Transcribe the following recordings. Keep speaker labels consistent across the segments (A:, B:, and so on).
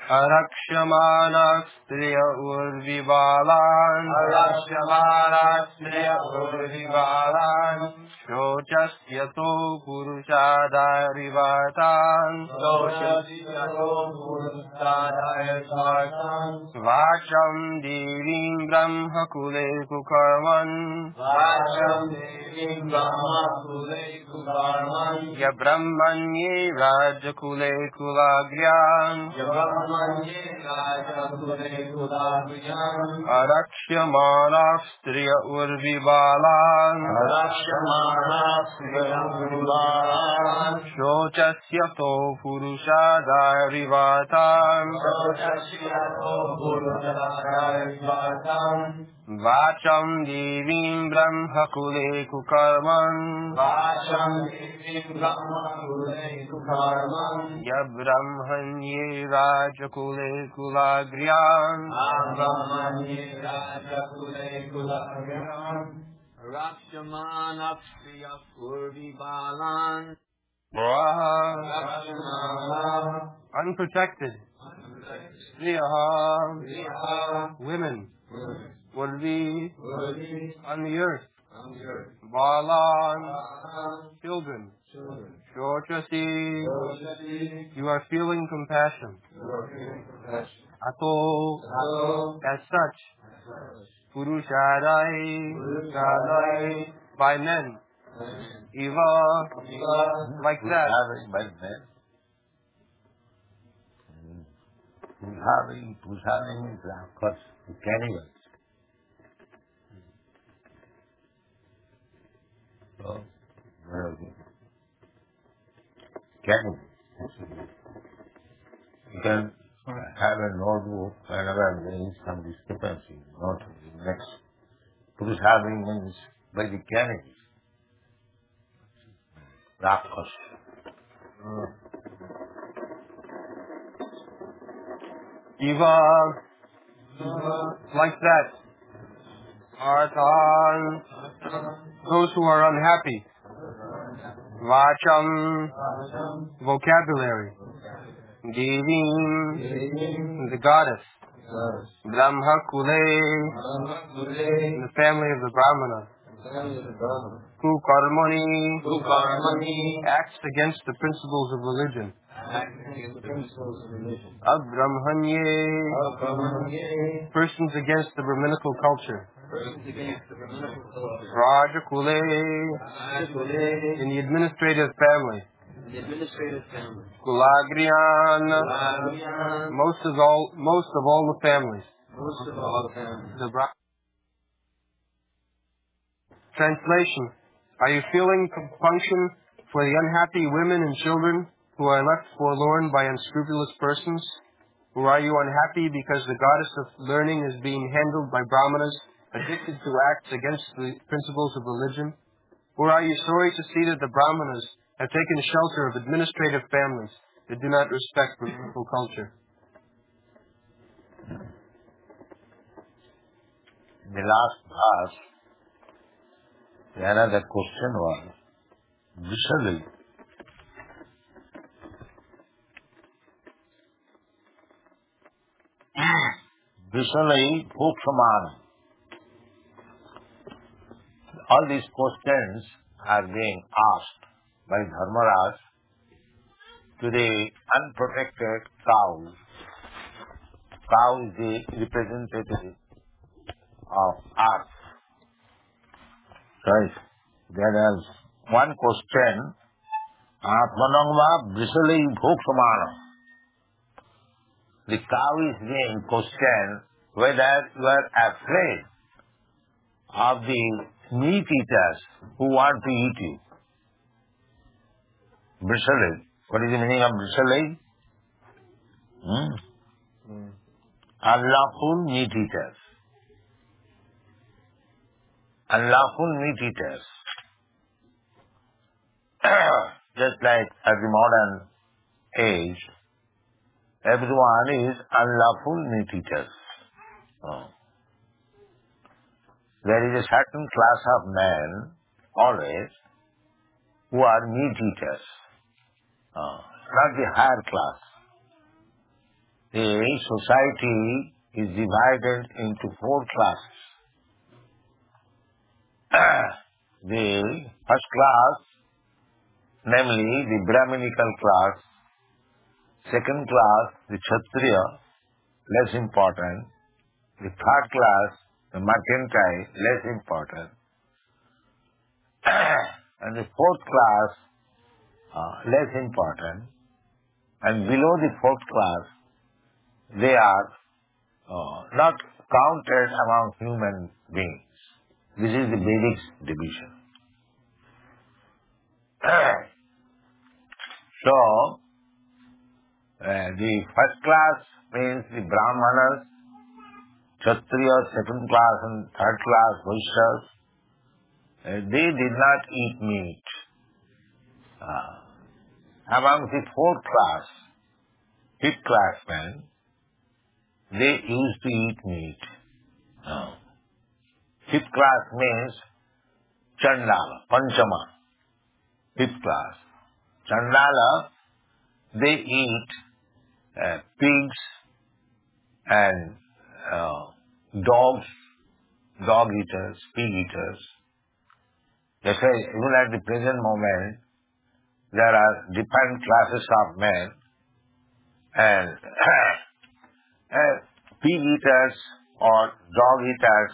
A: Arakshamanastriya urvibalan Arakshamanastriya urvibalan Shocasyato purushadharivatan Shocasyato purushadharivatan Vacham devim brahma kule kukarman Vacham devim brahma kule kukarman Ya brahmanye raja kule kulagyan Ya brahmanye raja kule kulagyan Arakshamana striya urvibalan Arakshamana striya urvibalan Shocasyato purushadharivatan Shocasyato purushadharivatan Vacham devim brahma kule kukarman Vacham devim brahma kule kukarman Ya brahmanye raja kule kulagyan Ya brahmanye raja kule kulagyan Rakshamana striya urvibalan unprotected women will be on the earth. Balan, children. Shochasi, you are feeling compassion. Ato, as such. Purushadai, by men. Eva, like that.
B: By men. Pushadai means, of course, cannibals. So, cannibals. You can have a notebook whenever there is some discrepancy. Not next. Purushadai means by the cannibals. Rakas.
A: Eva, like that. Arthan, those who are unhappy. Vacham, vocabulary. Devim, the goddess. Brahma Kule, the family of the Brahmana. Kukarmani, acts against the principles of religion. Abrahmanye, persons against the Brahminical culture. Rajakule, in the administrative family. Kulagriyan, most of all the families. Translation: are you feeling compunction for the unhappy women and children who are left forlorn by unscrupulous persons? Or are you unhappy because the goddess of learning is being handled by brahmanas addicted to acts against the principles of religion? Or are you sorry to see that the brahmanas have taken shelter of administrative families that do not respect Brahminical culture?
B: In the last class, another question was, Vishalai. Vishalai Bhokshamana. All these questions are being asked by Dharmaraj to the unprotected cow. Cow is the representative of earth. Right. There is one question. Atmanangva Vishalai Bhokshamana. The cow is being questioned whether you are afraid of the meat eaters who want to eat you. Vishalai. What is the meaning of Vishalai? Unlawful meat eaters. Unlawful meat eaters. Just like at the modern age, everyone is unlawful meat eaters. There is a certain class of men, always, who are meat eaters. Not the higher class. the society is divided into 4 classes. The first class, namely the Brahminical class. Second class, the Kshatriya, less important. The third class, the mercantile, less important. And the fourth class, less important. And below the fourth class, they are not counted among human beings. This is the Vedic division. So, the first class means the Brahmanas, Kshatriyas, second class and third class Vaishyas. They did not eat meat. Among the fourth class, fifth class men, they used to eat meat. Fifth class means Chandala, Panchama, fifth class. Chandala, they eat pigs and dogs, dog eaters, pig eaters. That's why even at the present moment, there are different classes of men, and pig eaters or dog eaters,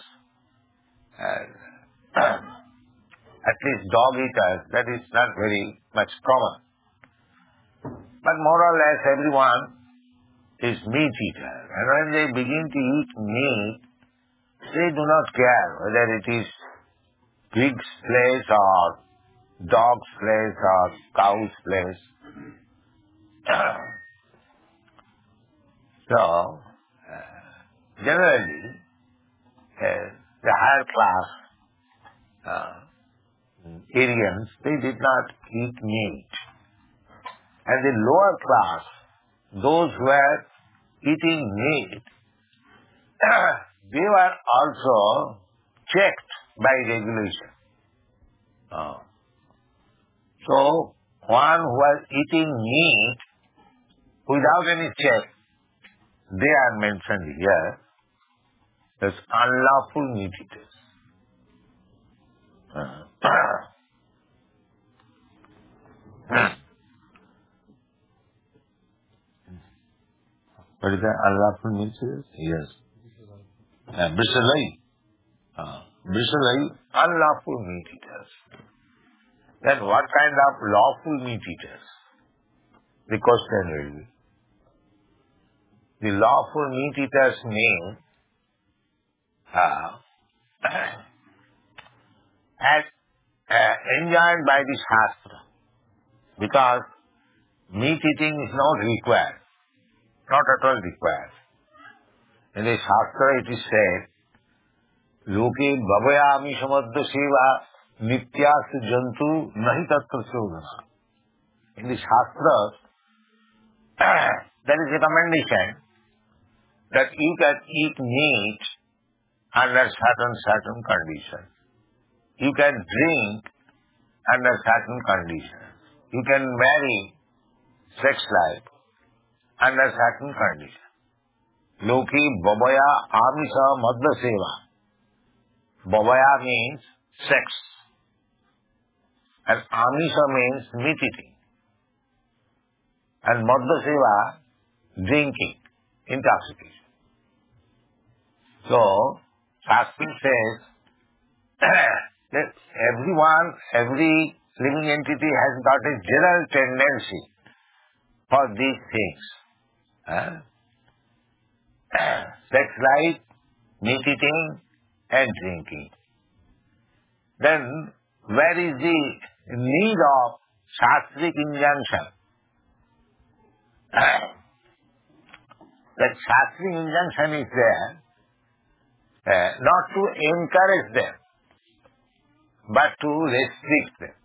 B: at least dog eaters, that is not very much common. But more or less everyone is meat eater. And when they begin to eat meat, they do not care whether it is pig's flesh or dog's flesh or cow's flesh. So, generally, the higher class Aryans, they did not eat meat. And the lower class, those who were eating meat, they were also checked by regulation. So, one who was eating meat without any check, they are mentioned here as unlawful meat eaters. What is that? Unlawful meat eaters? Yes. Brisalai. Brisalai, unlawful meat eaters. Then what kind of lawful meat eaters? The question will be. The lawful meat eaters mean as enjoined by the Shastra, because meat eating is not required, not at all required. In the Shastra it is said, Loke bhavayami samadha seva nityas jantu nahi tatra sodhana. In the Shastra, there is a recommendation that you can eat meat under certain conditions. You can drink under certain conditions. You can marry sex life under certain conditions. Loki babaya amisa madhya seva. Babaya means sex. And amisa means meat eating. And madhya seva, drinking, intoxication. So, Shastra says that everyone, every living entity has got a general tendency for these things. Sex life, meat eating and drinking. Then, where is the need of Shastric injunction? That Shastric injunction is there not to encourage them, but to restrict them.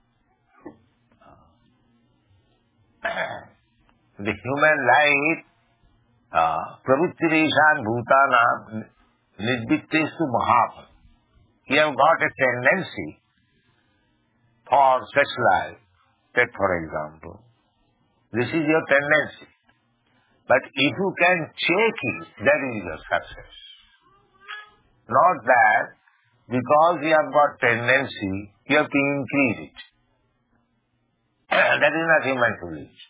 B: The human life, pravrittireshan bhutanam nidvittesu mahapal. You have got a tendency for sex life. Take for example, this is your tendency. But if you can check it, that is your success. Not that because you have got tendency, you have to increase it. That is not human civilization.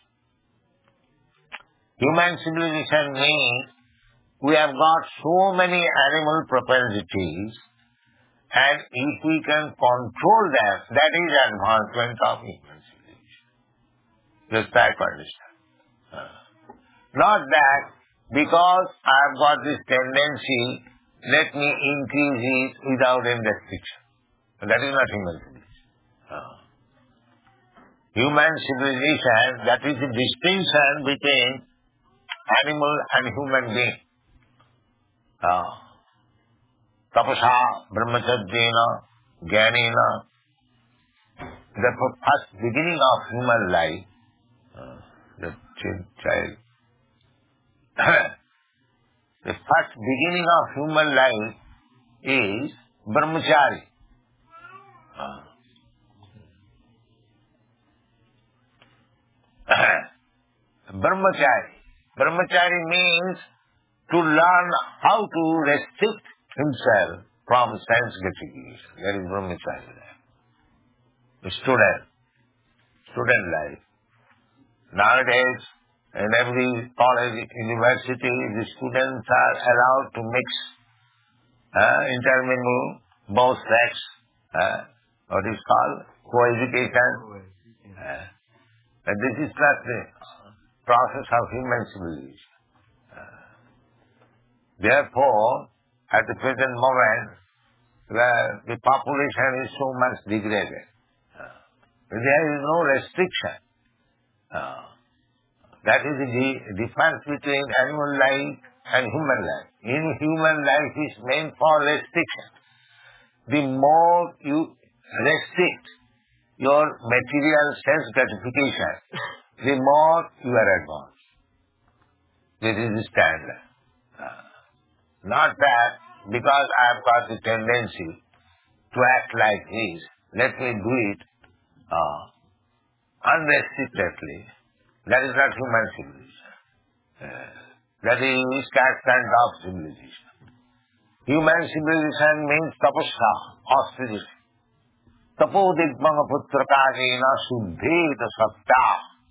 B: Human civilization means we have got so many animal propensities, and if we can control them, that is advancement of human civilization. Just try to understand. Not that because I have got this tendency, let me increase it without any restriction. That is not human civilization. Human civilization, that is the distinction between animal and human being. Tapasa, brahmacharyena, jnanena. The first beginning of human life, the child, the first beginning of human life is brahmachari. Brahmachari. Brahmachari means to learn how to restrict himself from sense gratification. That is brahmachari. Student life. Nowadays, in every college, university, the students are allowed to mix, intermingle both sex, what is called co-education. And this is not the process of human civilization. Therefore, at the present moment, the population is so much degraded. There is no restriction. That is the difference between animal life and human life. In human life is meant for restriction. The more you restrict your material sense gratification, the more you are advanced. This is the standard. Not that because I have got the tendency to act like this, let me do it unrestrictedly. That is not human civilization. That is caste and dog civilization. Human civilization means tapasya, austerity. Tapodigbanga putrakajena suddheta satya.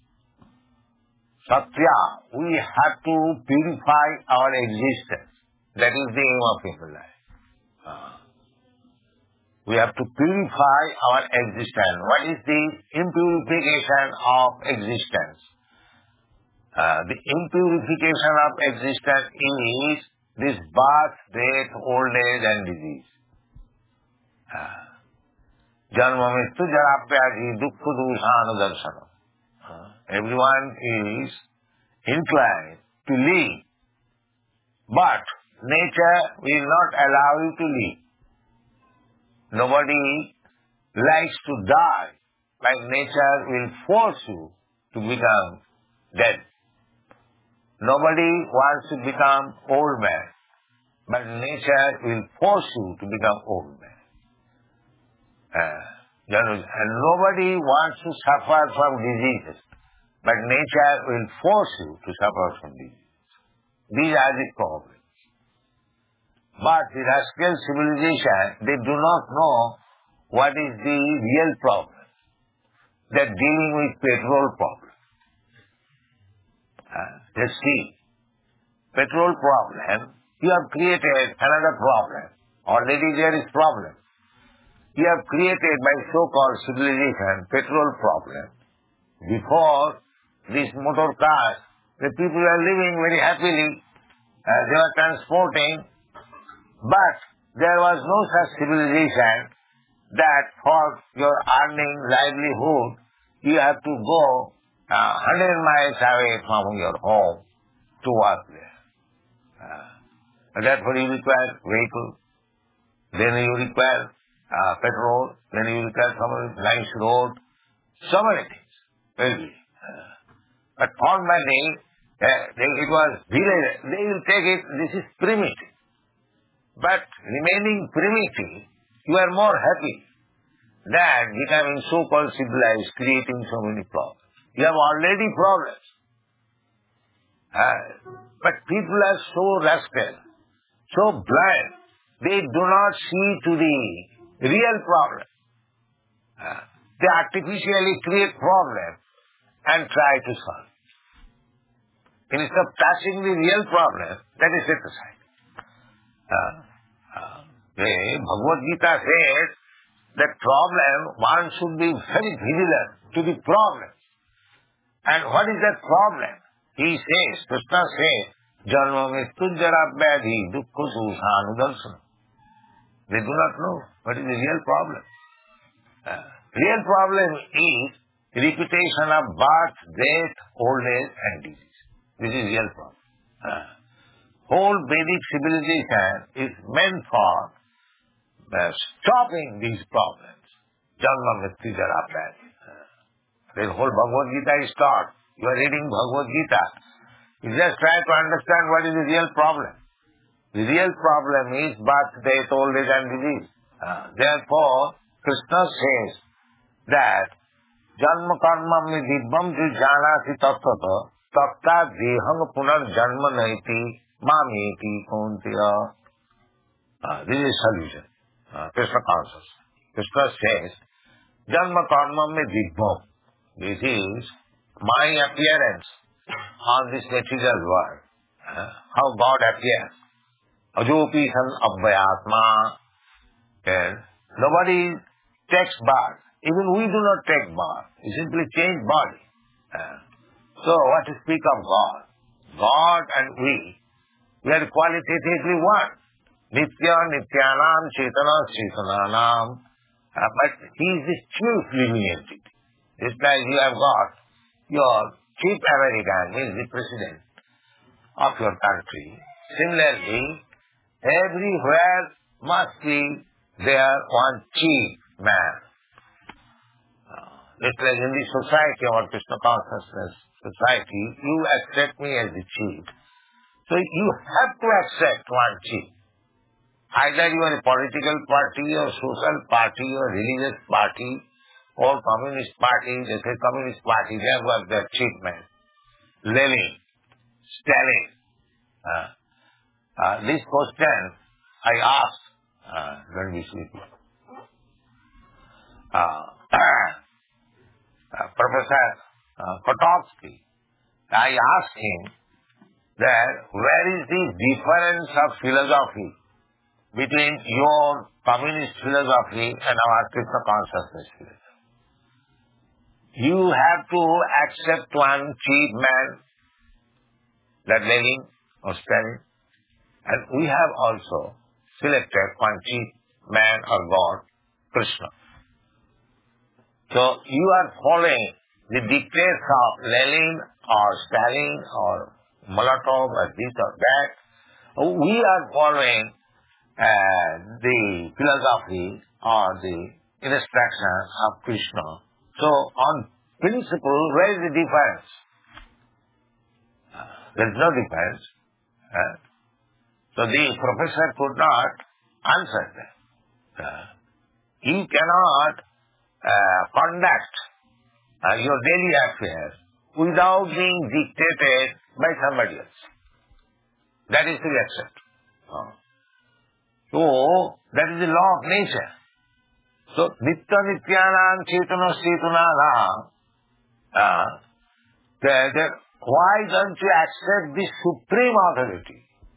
B: Satya, we have to purify our existence. That is the aim of human life. We have to purify our existence. What is the impurification of existence? The impurification of existence is this birth, death, old age and disease. Janma mrityu jarapyadi dukkha dusana darsana. Everyone is inclined to live, but nature will not allow you to live. Nobody likes to die, like nature will force you to become dead. Nobody wants to become old man, but nature will force you to become old man. And nobody wants to suffer from diseases, but nature will force you to suffer from diseases. These are the problems. But the rascal civilization, they do not know what is the real problem. They are dealing with petrol problem. They see, petrol problem, you have created another problem. Already there is problem. You have created by so-called civilization petrol problem. Before this motor cars, the people are living very happily. They were transporting, but there was no such civilization that for your earning livelihood, you have to go 100 miles away from your home to work there. Therefore you require vehicle, then you require petrol, then you require some nice road, so many things. Really. But for money, it was village, they will take it, this is primitive. But remaining primitive, you are more happy than becoming so-called civilized, creating so many problems. You have already problems. But people are so rascal, so blind, they do not see to the real problem. They artificially create problem and try to solve. Instead of touching the real problem, that is set aside. The Bhagavad Gita says that problem, one should be very vigilant to the problem. And what is that problem? He says, Krishna says, Janma Mrityu Jara Vyadhi Dukkha Susanu Darsana. They do not know what is the real problem. Real problem is repetition of birth, death, old age and disease. This is real problem. Whole Vedic civilization is meant for stopping these problems. Janma Mrityu Jara Vyadhi. The whole Bhagavad Gita is taught. You are reading Bhagavad Gita. You just try to understand what is the real problem. The real problem is birth, death, old age and disease. Therefore, Krishna says that Janma karma me dibbam ju janasi tattata tatta deham punar janma naiti mameti kontiya. This is solution. Krishna answers. Krishna says, Janma karma me dibbam. This is my appearance on this material world. How God appears. Ajopi san abhyatma. Nobody takes birth. Even we do not take birth. We simply change body. So what to speak of God? God and we are qualitatively one. Nitya nityanam chetana chetananam. But He is the chief living entity. Just like you have got your chief American, means the president of your country. Similarly, everywhere must be there one chief man. Just like in the society, our Krishna consciousness society, you accept me as the chief. So you have to accept one chief. Either you are a political party or social party or religious party or communist party, they say communist party, they have got their chief man. Lenin, Stalin. This question I asked when we sleep. Professor Kotovsky, I asked him that where is the difference of philosophy between your communist philosophy and our Krishna consciousness philosophy? You have to accept one chief man, that Lenin or Stalin, and we have also selected one chief man or God, Krishna. So you are following the dictates of Lenin or Stalin or Molotov or this or that. We are following the philosophy or the instructions of Krishna. So on principle, where is the difference? There is no difference. So the professor could not answer that. You cannot conduct your daily affairs without being dictated by somebody else. That is to be accepted. So, that is the law of nature. So, nitya nityanam chetana chetananam, why don't you accept this supreme authority?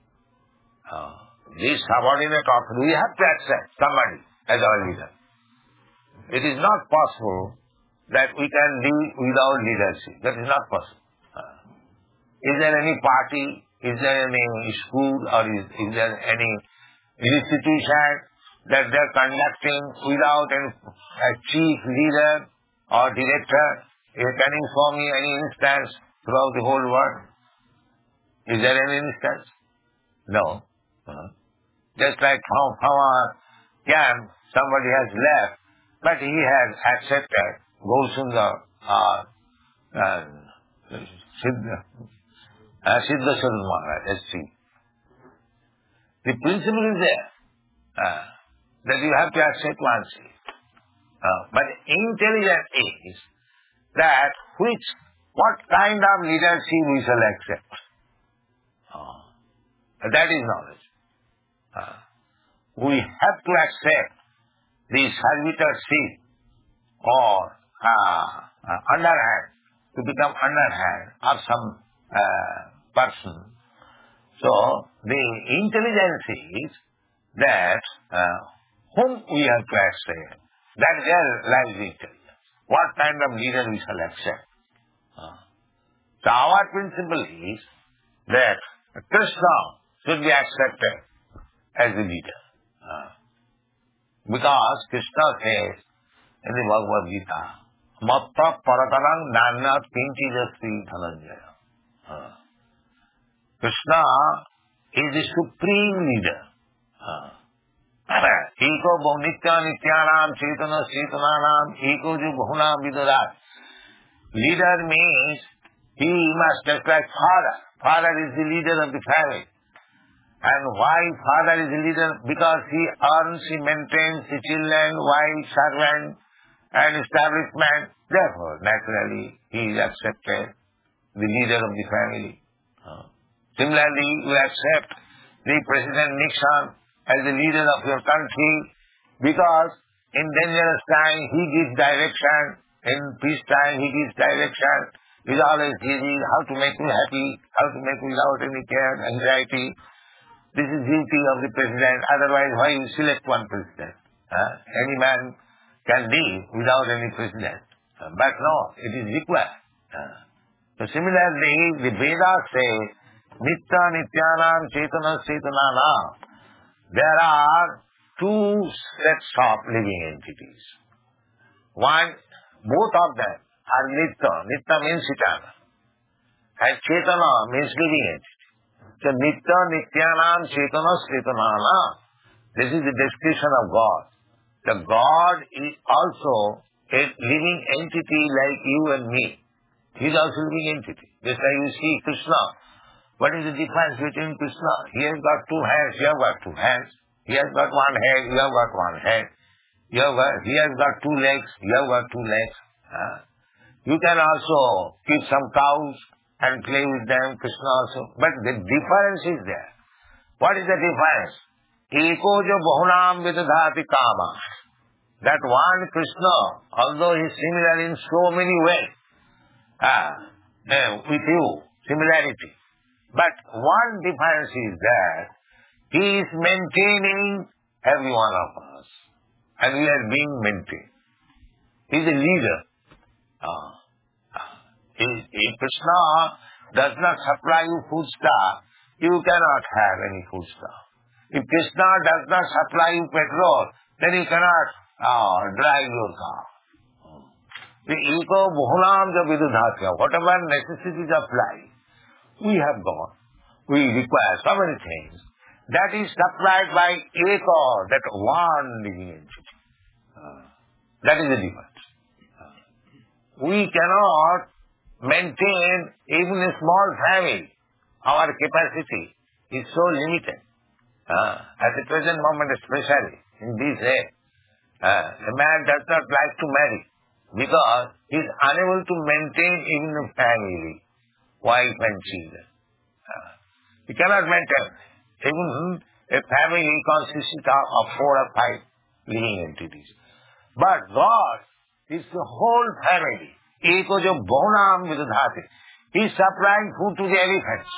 B: This subordinate authority, we have to accept somebody as our leader. It is not possible that we can live without leadership. That is not possible. Is there any party, is there any school, or is there any institution that they are conducting without a chief leader or director? Can you show me any instance throughout the whole world? Is there any instance? No. Just like from our camp, somebody has left, but he has accepted Gausundar Siddhaswarup Maharaj, SC. The principle is there, that you have to accept one seat. But intelligence is that what kind of leadership we shall accept. That is knowledge. We have to accept the servitorship or underhand, to become underhand of some person. So, the intelligence is that whom we have to accept, that there lies the intelligence. What kind of leader we shall accept. So our principle is that Krishna should be accepted as the leader. Because Krishna says in the Bhagavad Gita, Matta Paratanang Nanyat Kinchijasti Dhananjaya. Krishna is the supreme leader. Eko Nitya Nityanam Chaitana Chaitananam Eko Jo Bahunam Vidarat. Leader means he must just like father. Father is the leader of the family. And why father is the leader? Because he earns, he maintains the children, wife, servant, and establishment. Therefore, naturally, he is accepted, the leader of the family. Similarly, you accept the President Nixon as the leader of your country because in dangerous time he gives direction, in peace time he gives direction. He is always giving how to make you happy, how to make you without any care, anxiety. This is duty of the president. Otherwise, why you select one president? Any man can live without any president. But no, it is required. So similarly, the Vedas say, Nitya Nityanam Chaitana Chaitananam. There are two sets of living entities. One, both of them are Nitya. Nitya means eternal. And Chaitana means living entity. So Nitya Nityanam Chaitana Chaitananam. This is the description of God. The God is also a living entity like you and me. He is also a living entity. Just like you see Krishna. What is the difference between Krishna? He has got two hands, you have got two hands. He has got one head, you have got one head. He has got two legs, you have got two legs. You can also keep some cows and play with them, Krishna also. But the difference is there. What is the difference? Eko jo bahunam vidadhati kama. That one Krishna, although he is similar in so many ways, with you, similarity. But one difference is that he is maintaining every one of us. And we are being maintained. He is a leader. If Krishna does not supply you food stuff, you cannot have any food stuff. If Krishna does not supply you petrol, then you cannot drive your car. The eko bhunam ja vidudhatya, whatever necessities of life, we have got. We require so many things. That is supplied by eko, that one living entity. That is the difference. We cannot maintain even a small family. Our capacity is so limited. At the present moment especially, in this age, a man does not like to marry because he is unable to maintain even a family, wife and children. He cannot maintain. Even a family consists of 4 or 5 living entities. But God is the whole family. Eko jo bahunam vidadhati. He is supplying food to the elephants.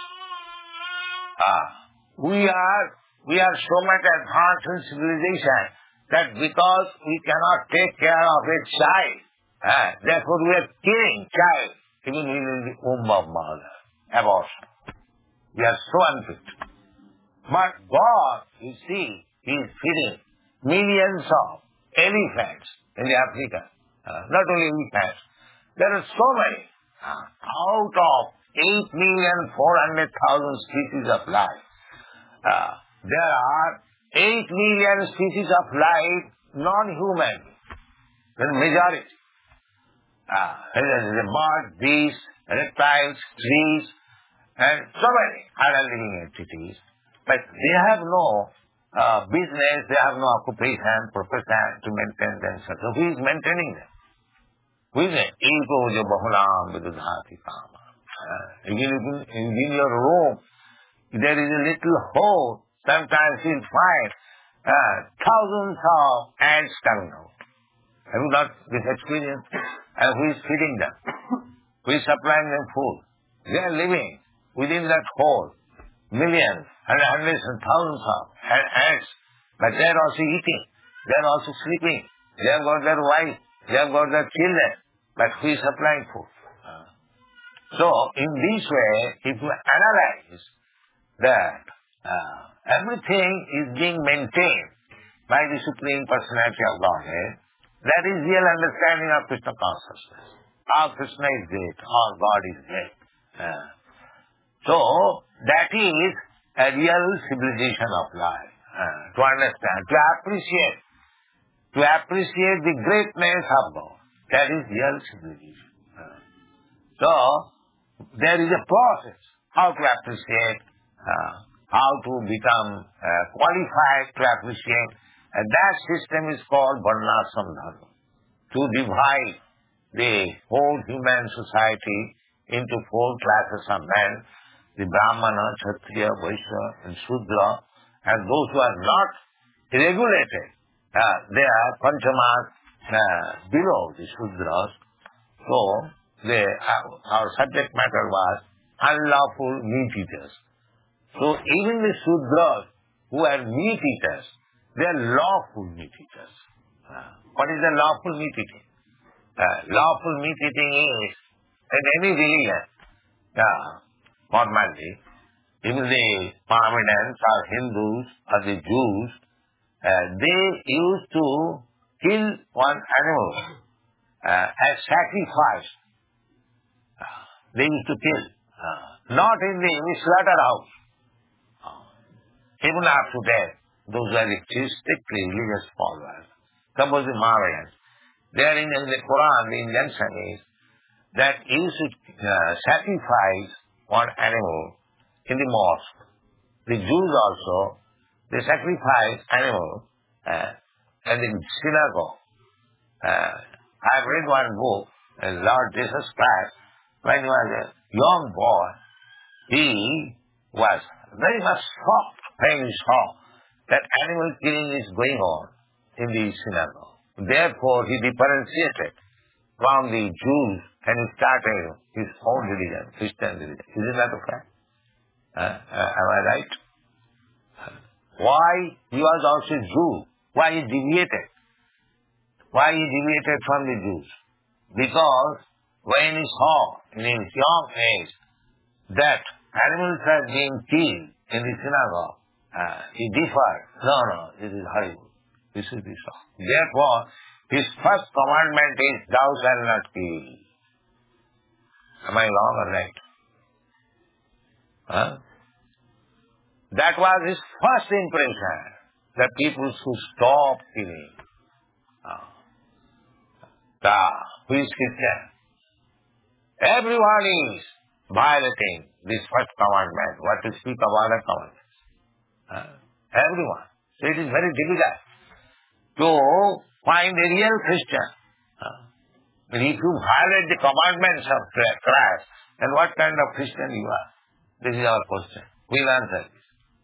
B: We are so much advanced in civilization that because we cannot take care of a child, therefore we are killing child even in the womb of mother. Abortion. We are so unfit. But God, you see, He is feeding millions of elephants in the Africa. Not only elephants. There are so many. Out of 8,400,000 species of life, there are 8 million species of life non-human. The majority. There is a bird, beasts, reptiles, trees, and so many other living entities. But they have no business, they have no occupation, profession to maintain themselves. So who is maintaining them? Who is it? Ego jo bahunam vidudhati kama. In your room, there is a little hole, sometimes you'll find thousands of ants coming out. Have you got this experience? And who is feeding them? Who is supplying them food? They are living within that hole. Millions and hundreds and thousands of ants. But they are also eating. They are also sleeping. They have got their wife. They have got their children. But who is supplying food? So, in this way, if you analyze that everything is being maintained by the Supreme Personality of Godhead, that is real understanding of Krishna consciousness. All Krishna is great, all God is great. So, that is a real civilization of life. To understand, to appreciate the greatness of God. That is real civilization. So, there is a process how to appreciate, how to become qualified to appreciate. And that system is called Varnashram Dharma. To divide the whole human society into 4 classes of men, the Brahmana, Kshatriya, Vaishya and Shudra, and those who are not regulated, they are Panchamas below the Shudras. So, our subject matter was unlawful meat eaters. So, even the Shudras who are meat eaters, they are lawful meat eaters. What is the lawful meat eating? Lawful meat eating is, in any religion, formally, even the Mohammedans or Hindus or the Jews, they used to kill one animal as sacrifice. They used to kill, not in the slaughterhouse. Even up to death, those are strictly religious followers. Suppose the Mohammedans, there in the Quran, the injunction is that you should sacrifice one animal in the mosque. The Jews also, they sacrifice animal in the synagogue. I've read one book, Lord Jesus Christ, when he was a young boy, he was very much shocked when he saw that animal killing is going on in the synagogue. Therefore, he differentiated from the Jews and he started his own religion, Christian religion. Isn't that a fact? Am I right? Why he was also Jew? Why he deviated? Why he deviated from the Jews? Because when he saw in his young age that animals are being killed in the synagogue, he differed. No, this is horrible. This should be so. Therefore, his first commandment is, thou shalt not kill. Am I wrong or right? That was his first impression, that people should stop killing. Who is Christian? Everyone is violating this first commandment. What to speak of other commandments? Everyone. So it is very difficult to find a real Christian. But if you violate the commandments of Christ, then what kind of Christian you are? This is our question. We'll answer this.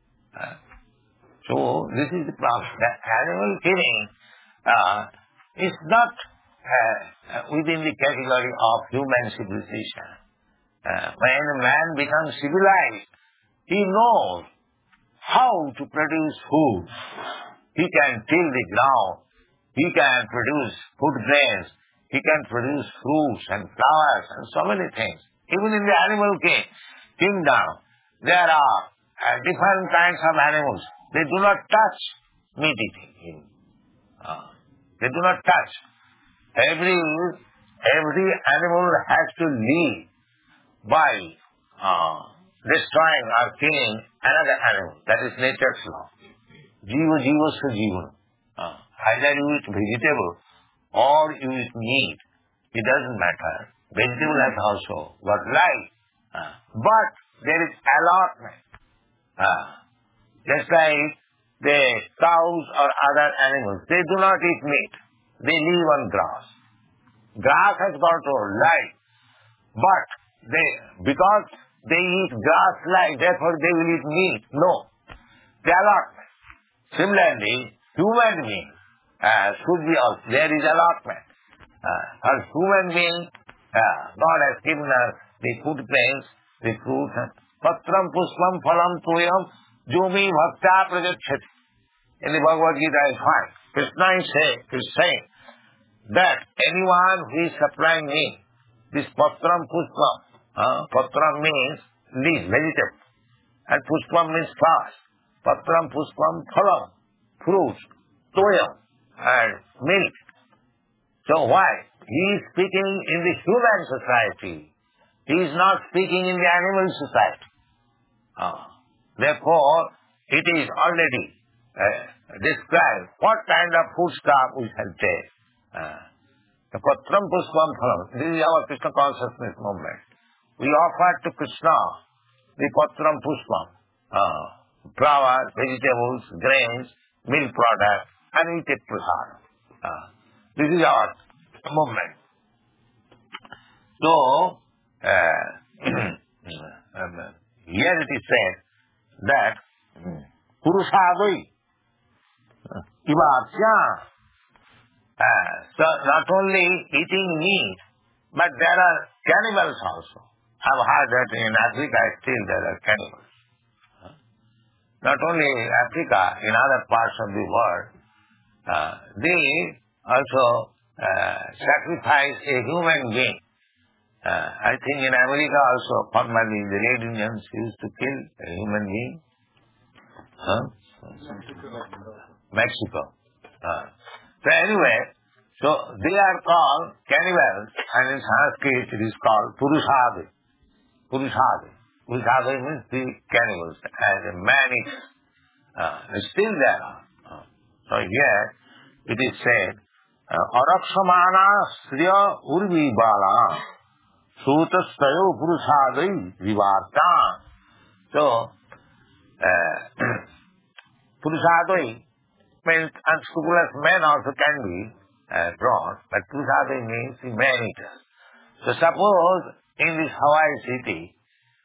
B: So this is the problem. The animal killing is not within the category of human civilization. When a man becomes civilized, he knows how to produce food. He can till the ground. He can produce food grains. He can produce fruits and flowers and so many things. Even in the animal kingdom, there are different kinds of animals. They do not touch meat eating. They do not touch. Every animal has to live by destroying or killing another animal. That is nature's law. Jiva jivasya jiva. Either you eat vegetable or you eat meat. It doesn't matter. Vegetable has also got life. But there is allotment. Just like the cows or other animals, they do not eat meat. They live on grass. Grass has got a life. But because they eat grass like, therefore they will eat meat. No. The allotment. Similarly, human beings should be also, there is allotment. For human beings, God has given us the food grains, the fruits, patram puspam phalam toyam jumi bhakta prajachati. In the Bhagavad Gita I find, Krishna is saying that anyone who is supplying me this patram puspam, patram means leaf, vegetable, and puspam means flowers. Patram puspam phalam, fruits, toyam, and milk. So why? He is speaking in the human society. He is not speaking in the animal society. Therefore, it is already described what kind of foodstuff we shall take. The patram puspam phalam. This is our Krishna consciousness movement. We offer to Krishna the patram puspam, flowers, vegetables, grains, milk products, and we take prasadam. This is our movement. So, here it is said that Purushadoi Ivatya. So not only eating meat, but there are cannibals also. I've heard that in Africa still there are cannibals. Not only Africa, in other parts of the world, they also sacrifice a human being. I think in America also, formerly the Red Indians used to kill a human being. Mexico. So anyway, so they are called cannibals, and in Sanskrit it is called Purushadai. Purushadai. Purushadai means the cannibals, and the man is still there. So here it is said, Arakshamana Sriya Urvi Bala Sutastayo Purushadai Vivarta. So, Purushadai means unscrupulous men also can be drawn, but Purushadai means the man-eaters. So suppose in this Hawaii city,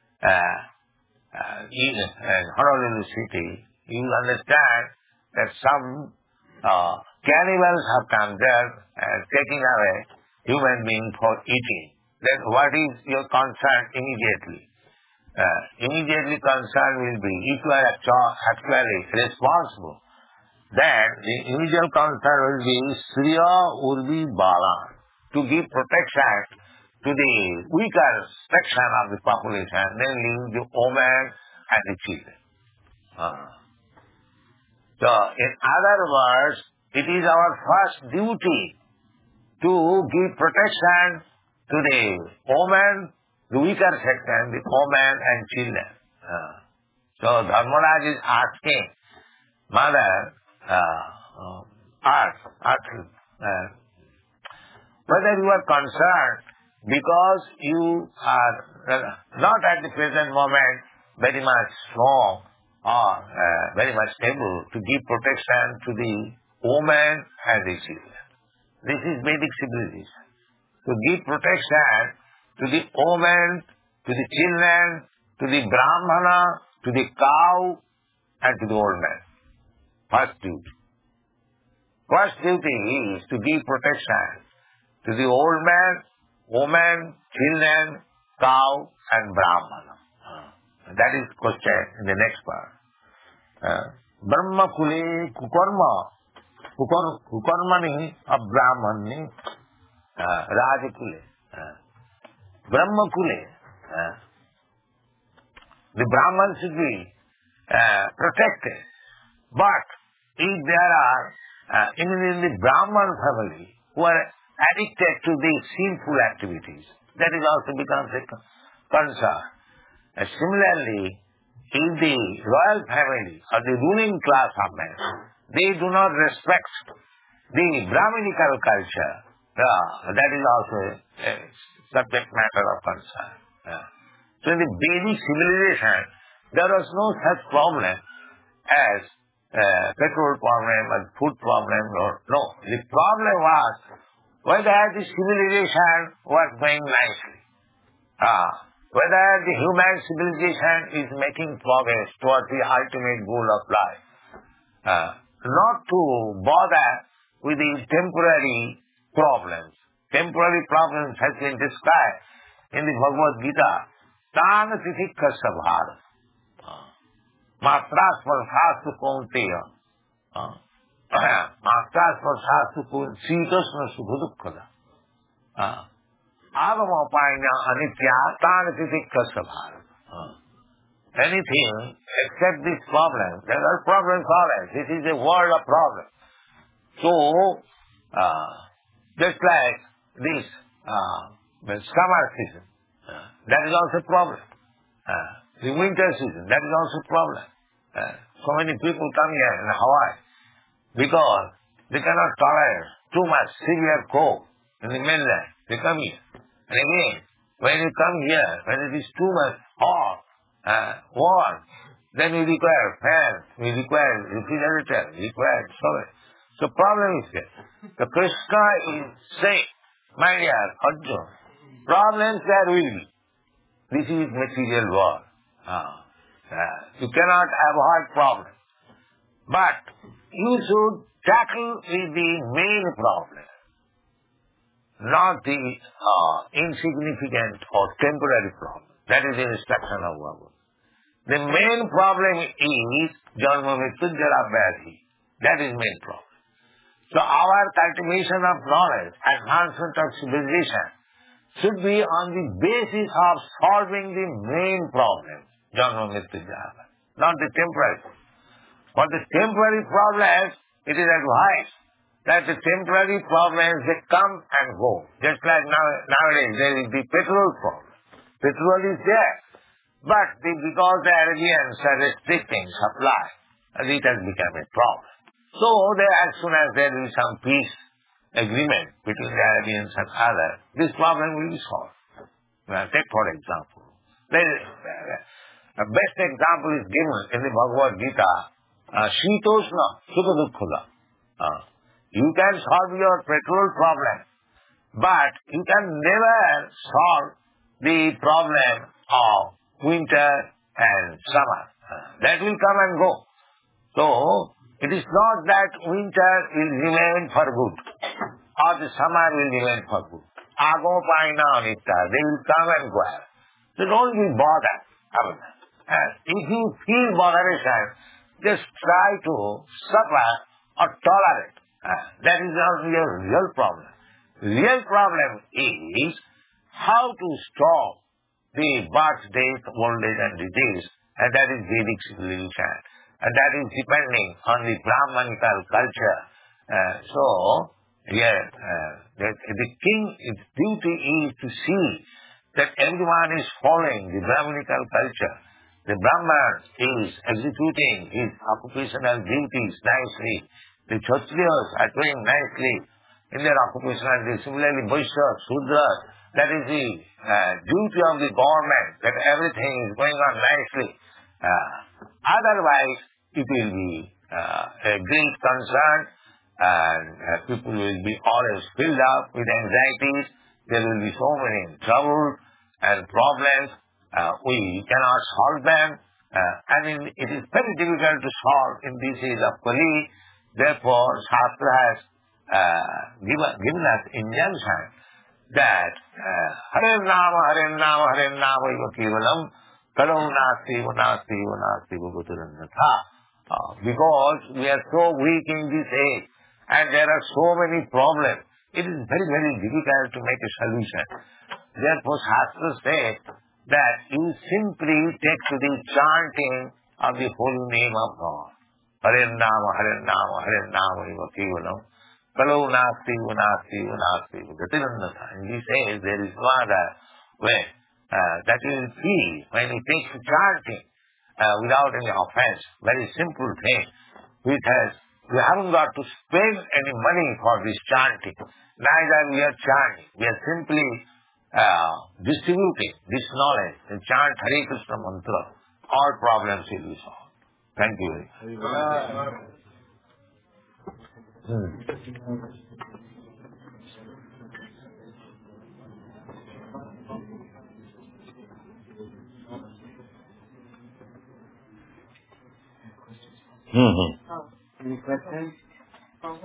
B: Honolulu city, you will understand that some cannibals have come there taking away human being for eating. Then what is your concern immediately? Immediately concern will be, if you are actually responsible, then the immediate concern will be Sriya Urvi Bala, to give protection to the weaker section of the population, namely the women and the children. So, in other words, it is our first duty to give protection to the women, the weaker section, the women and children. So, Dharmaraj is asking, Mother, whether you are concerned because you are not at the present moment very much strong or very much able to give protection to the women and the children. This is Vedic civilization. To give protection to the women, to the children, to the brahmana, to the cow, and to the old man. First duty. First duty is to give protection to the old man, woman, children, cow, and brahmana. That is question in the next part. Brahma kule kukarma. Kukarmani abrahmani rajakule. Brahma kule. The Brahman should be protected. But if there are, even in the Brahman family, who are addicted to these sinful activities, that is also becomes a concern. Similarly, in the royal family or the ruling class of men, they do not respect the Brahminical culture. That is also a subject matter of concern. So in the Vedic civilization, there was no such problem as petrol problem or food problem. No. The problem was whether the civilization was going nicely. whether the human civilization is making progress towards the ultimate goal of life. Not to bother with the temporary problems. Temporary problems has been described in the Bhagavad Gita. Tana titikha sabhar. Matras parsastu kaunteya. Matras parsastu kaunteya. Sitasna sukhudukkada. Agama upayana anitya tana titikha sabhar. Anything except this problem. There are problems always. This is a world of problems. So, just like this summer season, that is also a problem. The winter season, that is also a problem. So many people come here in Hawaii because they cannot tolerate too much severe cold in the mainland. They come here. And again, when you come here, when it is too much hot, warm, then we require fans, we require refrigerator, we require storage. So problem is this. The Krishna is saying, my dear Arjuna, problems there will be. This is material world. You cannot avoid problems. But you should tackle with the main problem, not the insignificant or temporary problem. That is the instruction of Bhagavad. The main problem is Janma Mrityu Jara Vyadhi. That is main problem. So our cultivation of knowledge, advancement of civilization, should be on the basis of solving the main problem, Janma Mrityu Jara Vyadhi, not the temporary. For the temporary problems, it is advised that the temporary problems, they come and go. Just like nowadays, there is the petrol problem. Petrol is there. But because the Arabians are restricting supply, it has become a problem. So, as soon as there is some peace agreement between the Arabians and others, this problem will be solved. Take for example. The best example is given in the Bhagavad Gita, Shitoshna Sukha. You can solve your petrol problem, but you can never solve the problem of winter and summer. That will come and go. So, it is not that winter will remain for good, or the summer will remain for good. Ago paina anita, they will come and go. So don't be bothered about that. If you feel botheration, just try to suffer or tolerate. That is not your real problem. Real problem is how to stop the birth, death, old age and disease, and that is Vedic civilization. And that is depending on the Brahmanical culture. The king's duty is to see that everyone is following the Brahmanical culture. The Brahman is executing his occupational duties nicely. The Kshatriyas are doing nicely in their occupational duties. Similarly, Vaishya, Shudra, that is the duty of the government, that everything is going on nicely. Otherwise, it will be a great concern, and people will be always filled up with anxieties. There will be so many troubles and problems. We cannot solve them. It is very difficult to solve in this age of Kali. Therefore, Shastra has given us injunction that Hare Nama, Hare Nama, Hare Nama iva kevalam kalau nasti bhutarannatha. Because we are so weak in this age and there are so many problems, it is very, very difficult to make a solution. Therefore, Shastra says that you simply take to the chanting of the holy name of God. Hare Nama, Hare Nama, Hare Nama iva kevalam kalau nasti bhutarannatha. In this age, there is no other way that you will feel when you take to chanting without any offense. Very simple thing. We haven't got to spend any money for this chanting. Neither we are chanting. We are simply distributing this knowledge. And chant Hare Krishna mantra. All problems will be solved. Thank you very much.
A: Any questions? When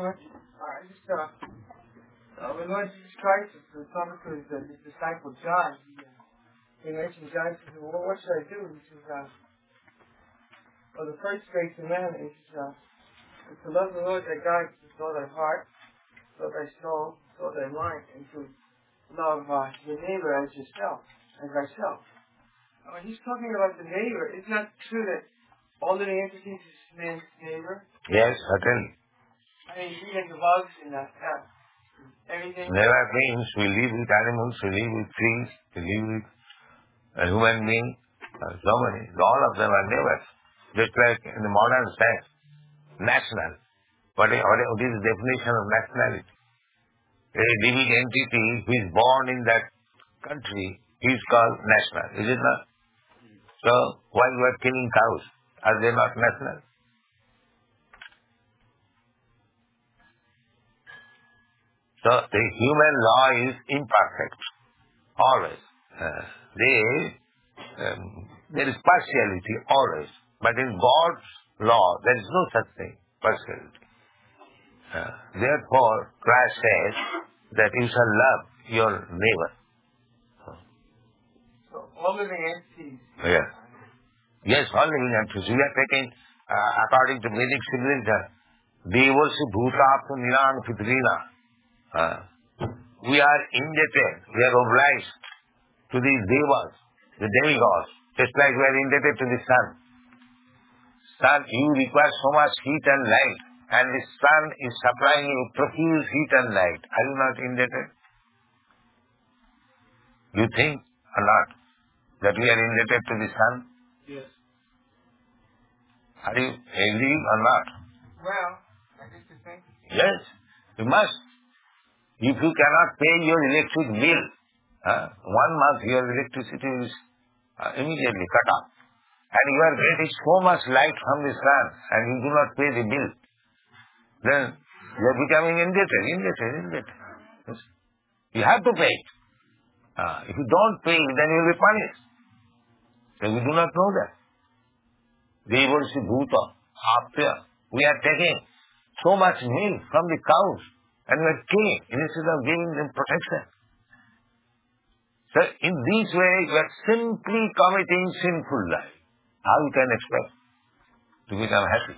A: Lord Jesus Christ was talking to his disciple John, he mentioned John said, well, what should I do? He says, well, the first great commandment is to love the Lord thy God with all thy heart, with all thy soul, with all thy mind, and to love your neighbor as yourself, as thyself. When he's talking about the neighbor, it's not true that all living entities is man's neighbor.
B: Yes, certainly.
A: I mean, you read the bugs and everything.
B: Never means we live with animals, we live with trees, we live with a human being, so many. All of them are neighbors. Just like in the modern sense, national. What is the definition of nationality? A living entity who is born in that country is called national, is it not? So, why you are killing cows? Are they not national? So, the human law is imperfect, always. There is partiality, always. But in God's law, there is no such thing, partiality. Therefore, Christ says that you shall love your neighbor.
A: So, all living entities.
B: Yes. Yes, all living entities. We are taking, according to Vedic civilization, Devasya Bhutapta Nilang Pitrina. We are indebted, we are obliged to these devas, the demigods, just like we are indebted to the sun. Sun, you require so much heat and light, and the sun is supplying you profuse heat and light. Are you not indebted? You think or not that we are indebted to the sun?
A: Yes.
B: Are you agree or not?
A: Well, I guess you think.
B: Yes, you must. If you cannot pay your electric bill, 1 month your electricity is immediately cut off. And you are getting so much light from the sun and you do not pay the bill, then you are becoming indebted. Yes. You have to pay it. If you don't pay, then you will be punished. So we do not know that. Devasya Bhuta, Apya. We are taking so much milk from the cows and we are killing instead of giving them protection. So in this way, you are simply committing sinful life. How you can expect to become happy?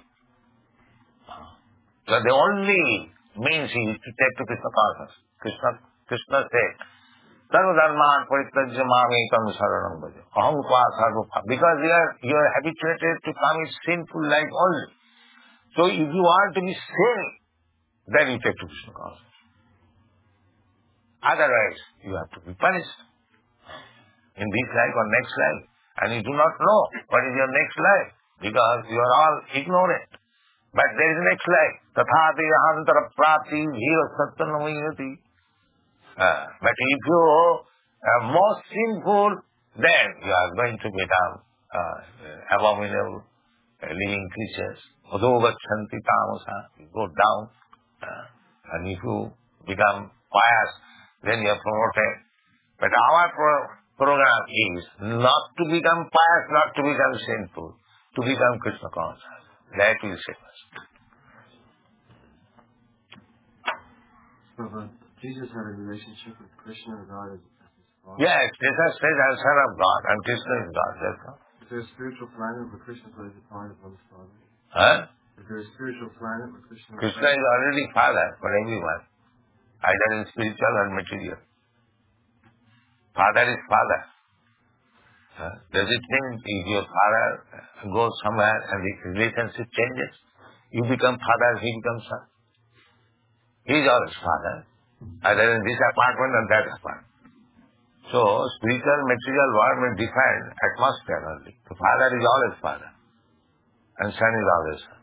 B: So the only means is to take to Krishna consciousness. Krishna said, Sarva dharman parityajya mamekam saranam bhaja. Aham tva sarva. Because you are habituated to commit sinful life only. So if you want to be saved, then you take to Krishna consciousness. Otherwise, you have to be punished in this life or next life. And you do not know what is your next life because you are all ignorant. But there is next life. Tathati ahantara prapti bhiva sattanamyati. But if you are more sinful, then you are going to become abominable living creatures. Udo gachanti tamasa. You go down. And if you become pious, then you are promoted. But our program is not to become pious, not to become sinful, to become Krishna conscious. That will save us.
A: So, Jesus had a relationship with Krishna, God as his father.
B: Yes, Jesus says, I am son of God, and Krishna is God. That's all.
A: Is there a spiritual planet where Krishna plays a part of his father?
B: Huh?
A: Is there a spiritual planet where Krishna
B: Is already father for everyone, either in spiritual or material. Father is father. Does it mean if your father goes somewhere and the relationship changes, you become father, he becomes son? He is always father, either in this apartment or that apartment. So, spiritual material world may define atmosphere only. The father is always father, and son is always son.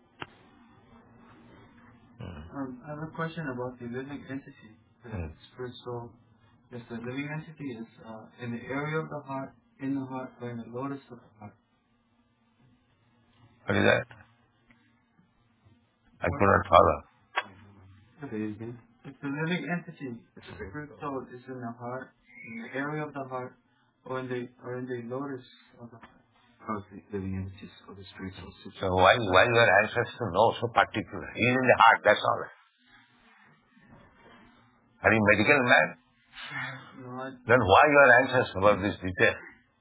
A: I have a question about the living entity, the spirit soul. Yes, the living entity is in the area of the heart, in the heart, or in the lotus of the heart.
B: What is that? I could not follow.
A: If the living entity, the spirit soul, is in the heart, in the area of the heart, or in the lotus of the heart.
C: living entities of the spiritual system.
B: So why you are anxious to know so particular? He is in the heart, that's all. Are you medical man?
C: No,
B: Then why you are anxious about this detail?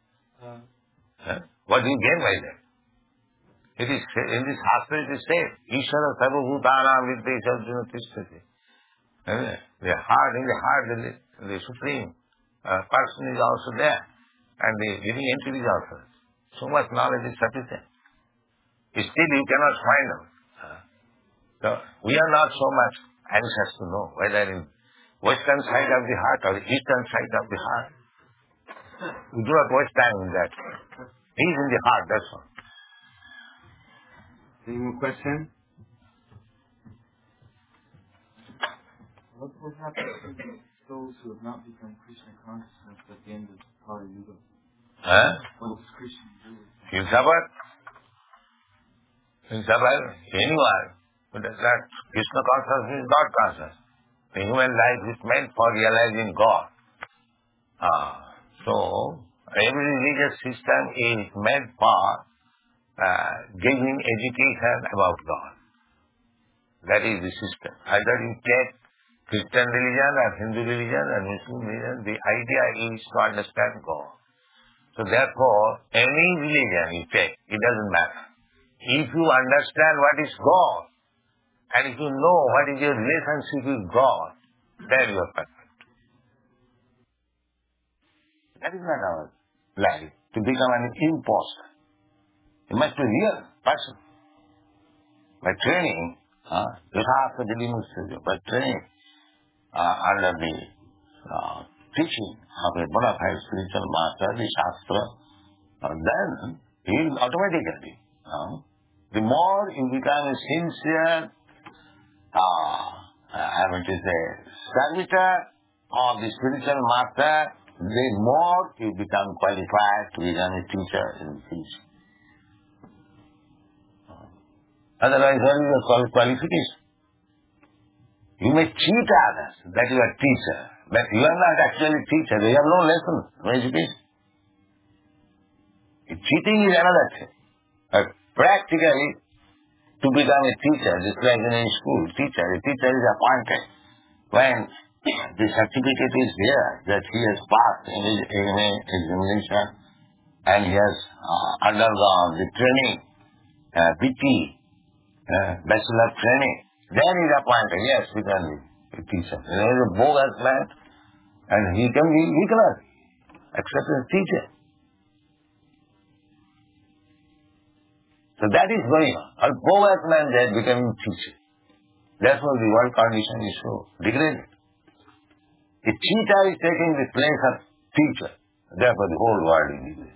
B: What do you gain by that? It is in this Shastra it is said, Ishvara sarva bhutanam vidyate sarvajana tishtati. The heart, in the heart, the Supreme Person is also there, and the living entity is also there. So much knowledge is sufficient. Still you cannot find out. So we are not so much anxious to know whether in western side of the heart or the eastern side of the heart. We do not waste time in that. He is in the heart, that's all.
C: Any more question? What will happen to those who have not become Krishna consciousness at the end of Kali Yuga? What does Krishna do?
B: You suffer. Anyone who does not, Krishna consciousness is not conscious. The human life is meant for realizing God. So, every religious system is meant for giving education about God. That is the system. Either you take Christian religion or Hindu religion or Muslim religion, the idea is to understand God. So therefore, any religion you take, it doesn't matter. If you understand what is God, and if you know what is your relationship with God, then you are perfect. That is not our life, to become an imposter. You must be a real person. By training, by training under the teaching of a bona fide spiritual master, the Shastra, then he will automatically, the more you become a sincere, servitor of the spiritual master, the more you become qualified to become a teacher in the future. Otherwise, what is your qualification? You may cheat others that you are teacher, but you are not actually teacher. You have no lesson, no education. Cheating is another thing. But practically, to become a teacher, just like in a school, a teacher is appointed when the certificate is there that he has passed in his examination and he has undergone the training, PT, bachelor training. Then he is appointed. Yes, he can be a teacher. There is a bogus man, and he cannot accept as a teacher. So that is going on. A bogus man there becoming teacher. Therefore the world condition is so degraded. A cheater is taking the place of teacher. Therefore the whole world is degraded.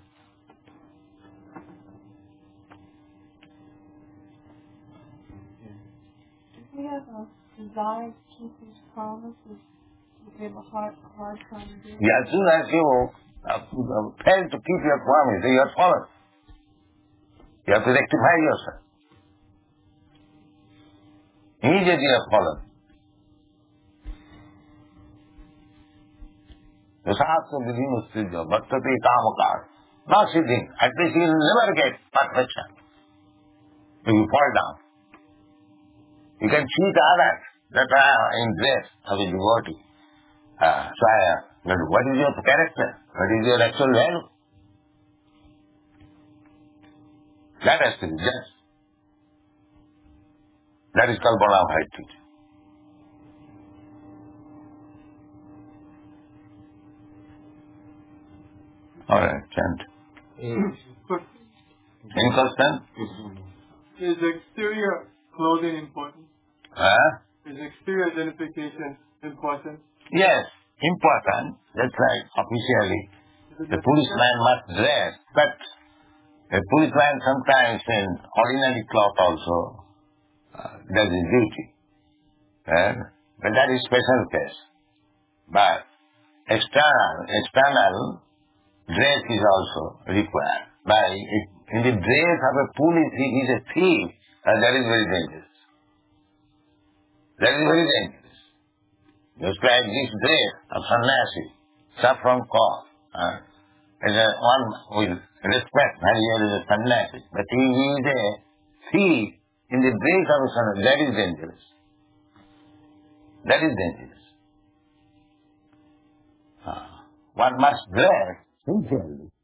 D: We have a desire to keep these promises. We have a hard time doing it.
B: As soon as you fail to keep your promise, you are fallen. You have to rectify yourself. Immediately you are fallen. The Shastra Vidhi Bhaktati Kamakar. Not sitting. At least you will never get perfection. You will fall down. You can cheat others that are in dress of a devotee. But what is your character? What is your actual value? That has to be judged. That is called bona fide teaching. All right, chant. Any question?
E: Is exterior clothing important? Is exterior identification important?
B: Yes, important. That's right, officially. The policeman must dress, but a policeman sometimes in ordinary cloth also does his duty. But that is special case. But external dress is also required. In the dress of a police, he is a thief, that is very dangerous. That is very dangerous. Just like this dress of sannyasi, saffron cloth, one will respect, and he is a sannyasi. But he is a thief in the drink of a sannyasi. That is dangerous. That is dangerous. One must dress sincerely.